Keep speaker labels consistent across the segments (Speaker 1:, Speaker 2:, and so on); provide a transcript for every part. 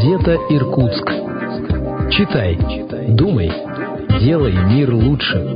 Speaker 1: Газета «Иркутск». Читай, думай, делай мир лучше.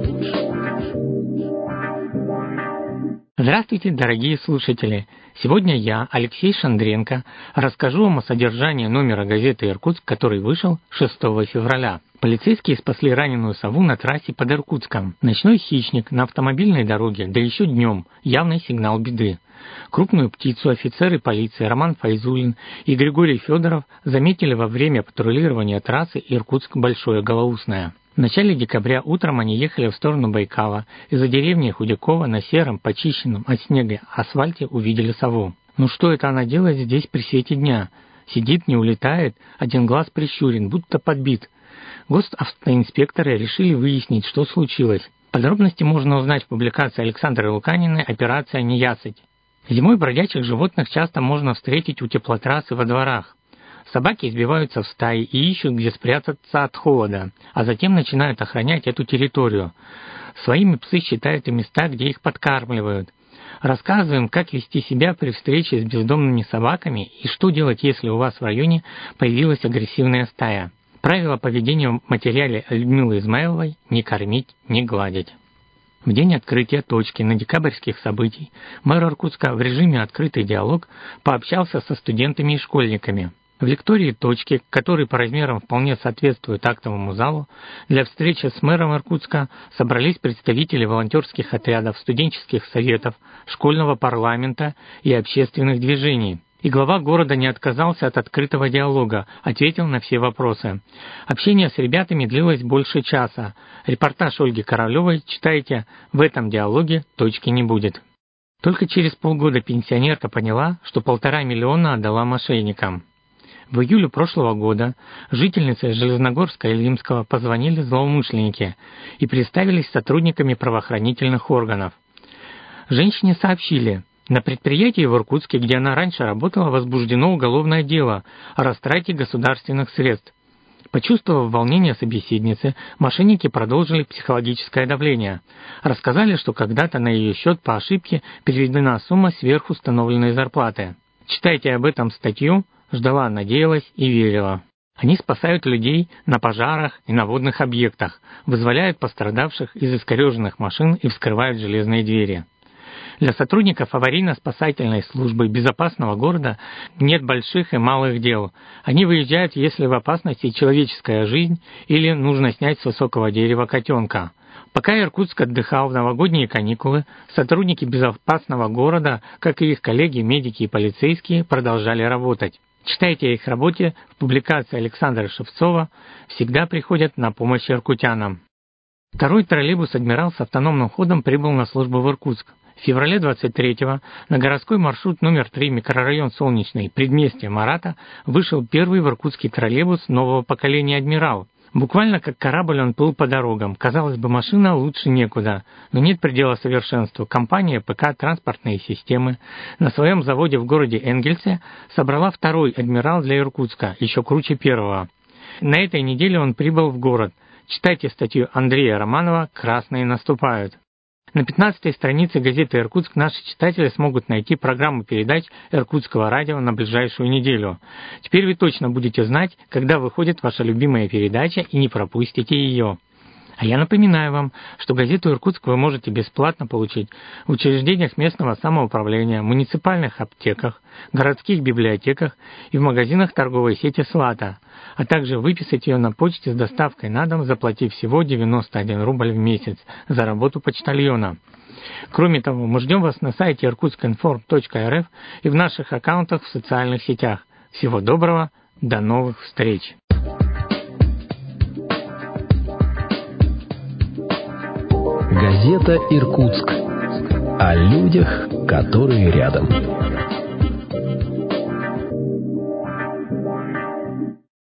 Speaker 2: Здравствуйте, дорогие слушатели! Сегодня я, Алексей Шандренко, расскажу вам о содержании номера газеты «Иркутск», который вышел 6 февраля. Полицейские спасли раненую сову на трассе под Иркутском. Ночной хищник на автомобильной дороге, да еще днем, явный сигнал беды. Крупную птицу офицеры полиции Роман Файзулин и Григорий Федоров заметили во время патрулирования трассы Иркутск-Большое Голоусное. В начале декабря утром они ехали в сторону Байкала, и за деревней Худякова на сером, почищенном от снега асфальте увидели сову. Ну что это она делает здесь при свете дня? Сидит, не улетает, один глаз прищурен, будто подбит. Госавтоинспекторы решили выяснить, что случилось. Подробности можно узнать в публикации Александры Луканиной «Операция Неясыть». Зимой бродячих животных часто можно встретить у теплотрасс и во дворах. Собаки избиваются в стаи и ищут, где спрятаться от холода, а затем начинают охранять эту территорию. Своими псы считают и места, где их подкармливают. Рассказываем, как вести себя при встрече с бездомными собаками и что делать, если у вас в районе появилась агрессивная стая. Правила поведения в материале Людмилы Измайловой «Не кормить, не гладить». В день открытия точки на декабрьских событий мэр Иркутска в режиме «Открытый диалог» пообщался со студентами и школьниками. В лектории точки, который по размерам вполне соответствует актовому залу, для встречи с мэром Иркутска собрались представители волонтерских отрядов, студенческих советов, школьного парламента и общественных движений. И глава города не отказался от открытого диалога, ответил на все вопросы. Общение с ребятами длилось больше часа. Репортаж Ольги Королевой читайте «В этом диалоге точки не будет». Только через полгода пенсионерка поняла, что 1,5 миллиона отдала мошенникам. В июле прошлого года жительнице Железногорска и Илимского позвонили злоумышленники и представились сотрудниками правоохранительных органов. Женщине сообщили, на предприятии в Иркутске, где она раньше работала, возбуждено уголовное дело о растрате государственных средств. Почувствовав волнение собеседницы, мошенники продолжили психологическое давление. Рассказали, что когда-то на ее счет по ошибке переведена сумма сверх установленной зарплаты. Читайте об этом статью. Ждала, надеялась и верила. Они спасают людей на пожарах и на водных объектах, вызволяют пострадавших из искореженных машин и вскрывают железные двери. Для сотрудников аварийно-спасательной службы безопасного города нет больших и малых дел. Они выезжают, если в опасности человеческая жизнь или нужно снять с высокого дерева котенка. Пока Иркутск отдыхал в новогодние каникулы, сотрудники безопасного города, как и их коллеги, медики и полицейские, продолжали работать. Читайте о их работе в публикации Александра Шевцова «Всегда приходят на помощь иркутянам». Второй троллейбус «Адмирал» с автономным ходом прибыл на службу в Иркутск. В феврале 23-го на городской маршрут номер 3 микрорайон Солнечный, предместье Марата, вышел первый в Иркутский троллейбус нового поколения «Адмирал». Буквально как корабль он плыл по дорогам. Казалось бы, машина лучше некуда, но нет предела совершенству. Компания ПК «Транспортные системы» на своем заводе в городе Энгельсе собрала второй «Адмирал» для Иркутска, еще круче первого. На этой неделе он прибыл в город. Читайте статью Андрея Романова «Красные наступают». На 15-й странице газеты «Иркутск» наши читатели смогут найти программу передач Иркутского радио на ближайшую неделю. Теперь вы точно будете знать, когда выходит ваша любимая передача, и не пропустите ее. А я напоминаю вам, что газету «Иркутск» вы можете бесплатно получить в учреждениях местного самоуправления, муниципальных аптеках, городских библиотеках и в магазинах торговой сети «Слата», а также выписать ее на почте с доставкой на дом, заплатив всего 91 рубль в месяц за работу почтальона. Кроме того, мы ждем вас на сайте irkutsk.inform.rf и в наших аккаунтах в социальных сетях. Всего доброго, до новых встреч!
Speaker 1: Газета «Иркутск». О людях, которые рядом.